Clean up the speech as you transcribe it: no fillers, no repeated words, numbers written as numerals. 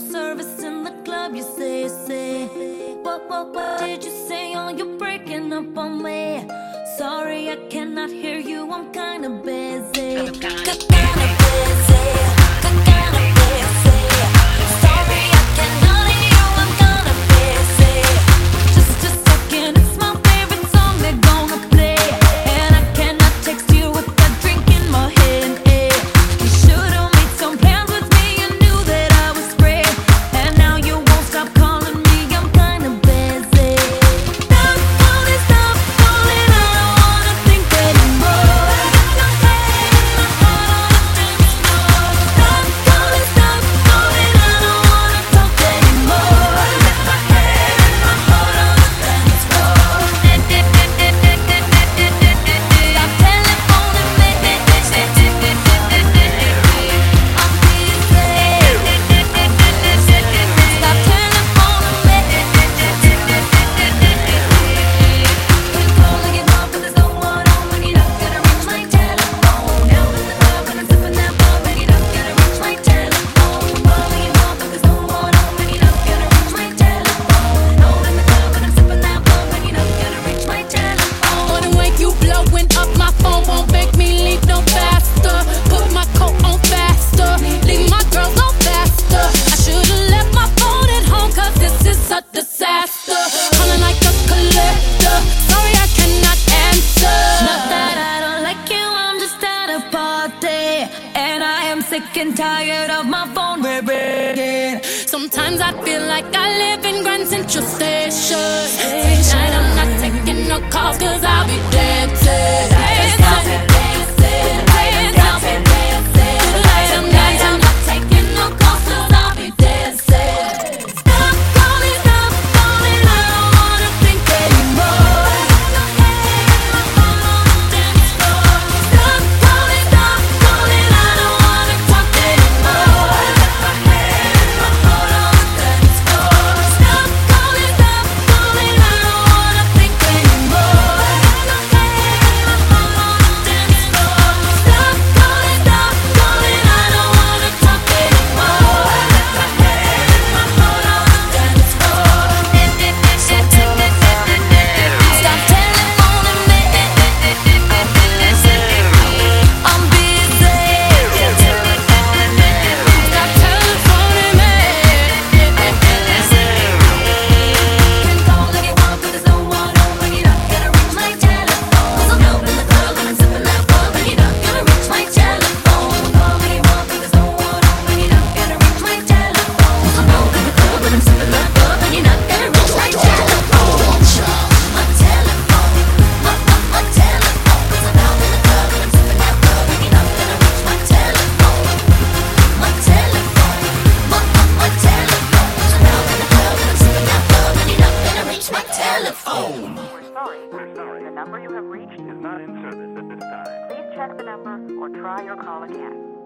service in the club, you say. What did you say? Oh, you're breaking up on me. Sorry, I cannot hear you, I'm kinda busy. Kinda busy. Sorry, I cannot hear you, I'm kinda busy. Just a second, it's my favorite song they're gonna play, and I cannot text you with a drink in my hand. You should've made some plans with me, you knew that I was free, and now you won't stop calling me, I'm kinda busy. Stop calling, I don't wanna think anymore. Stop calling, I don't wanna talk anymore. Got my head and my heart on the dance floor. Stop telephoning me. Stop telephoning me. Been calling it off, but there's no one on when you're not gonna reach my telephone. Now in the club when I'm sipping that ball, when you're not gonna reach my telephone. Calling it off, but there's no one on when you're not gonna reach my telephone. Now in the club when I'm sipping that ball, when you're not gonna reach my telephone. Morning when you blowing up, my phone won't make me leave no faster. Put my coat on faster, leave my girls no faster. I should've left my phone at home, cause this is a disaster. Calling like a collector, sorry I cannot answer. Not that I don't like you, I'm just at a party, and I am sick and tired of my phone ringing. Sometimes I feel like I live in Grand Central Station. Tonight I'm not taking no calls, cause I'll be dancing. Tonight I'm not taking no calls, cause I'll be dancing. Stop calling, I don't wanna think anymore. Stop calling, I don't wanna talk anymore. Got my head and my heart on the dance floor. Stop calling, I don't wanna think anymore. Got my head and my heart on the dance floor. Stop calling, I don't wanna talk anymore. Got my head and my heart on the dance floor. Stop telephoning me. I'm busy. Stop telephoning me. Can call anyone, but there's no one on when you're not gonna reach my telephone. 'Cause I'm out in the club when I'm sipping that bug, when you're not gonna reach my telephone. Call anyone, but there's no one on when you're not gonna reach my telephone. 'Cause I'm out in the club when I'm sipping that bug, when you're not gonna reach my telephone. My telephone, my telephone. 'Cause I'm out in the club when I'm sipping that bug, when you're not gonna reach my telephone. My telephone, my telephone. 'Cause I'm out in the club when I'm sipping that bug, when you're not gonna reach my telephone. We're sorry. The number you have reached is not in service at this time. Please check the number or try your call again.